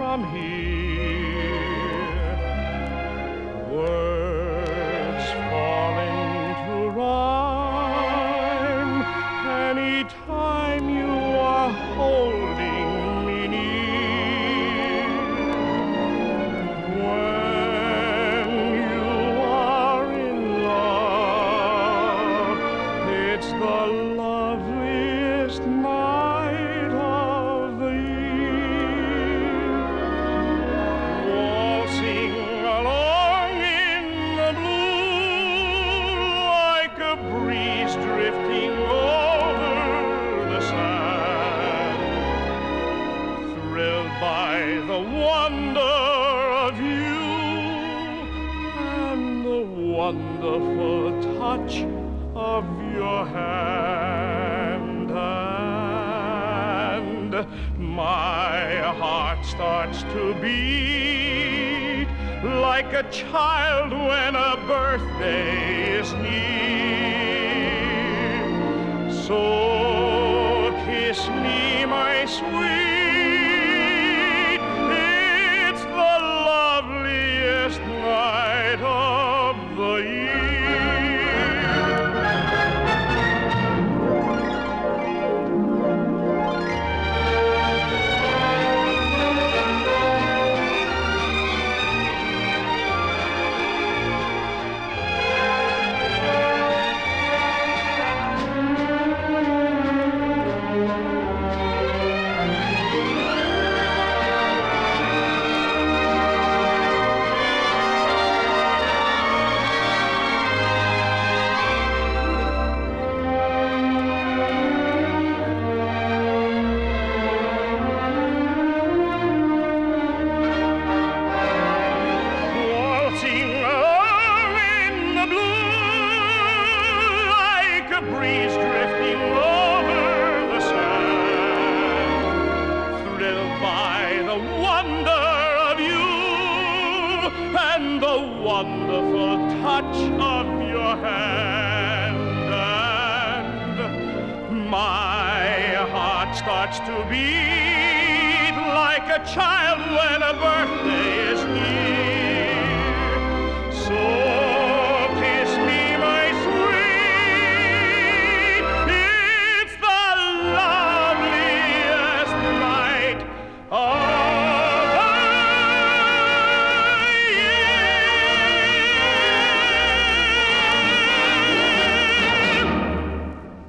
from here. Words fall into rhyme anytime you are holding me near. When you are in love, it's the loveliest night of the year. Waltzing along in the blue like a breeze drifting over the sand, thrilled by the wonder of you and the wonderful touch of your hand. And my heart starts to beat like a child when a birthday is near. So kiss me, my sweet, it's the loveliest night of the year. Breeze drifting over the sand, thrilled by the wonder of you and the wonderful touch of your hand. And my heart starts to beat like a child when a birthday is near.